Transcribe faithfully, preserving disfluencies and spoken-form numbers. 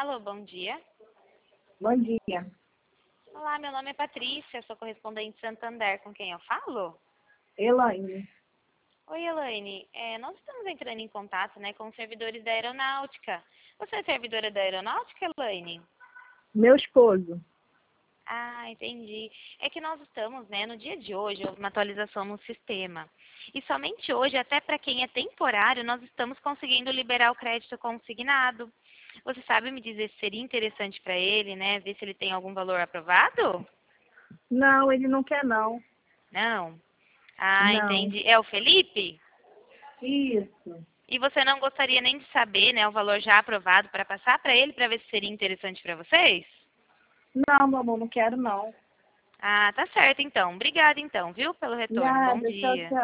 Alô, bom dia. Bom dia. Olá, meu nome é Patrícia, sou correspondente Santander. Com quem eu falo? Elaine. Oi, Elaine. É, nós estamos entrando em contato, né, com os servidores da aeronáutica. Você é servidora da aeronáutica, Elaine? Meu esposo. Ah, entendi. É que nós estamos, né, no dia de hoje, houve uma atualização no sistema. E somente hoje, até para quem é temporário, nós estamos conseguindo liberar o crédito consignado. Você sabe me dizer se seria interessante para ele, né, ver se ele tem algum valor aprovado? Não, ele não quer não. Não? Ah, Não. entendi. É o Felipe? Isso. E você não gostaria nem de saber, né, o valor já aprovado para passar para ele, para ver se seria interessante para vocês? Não, meu amor, não quero não. Ah, tá certo então. Obrigada então, viu, pelo retorno. Bom Nada, tchau, dia. tchau.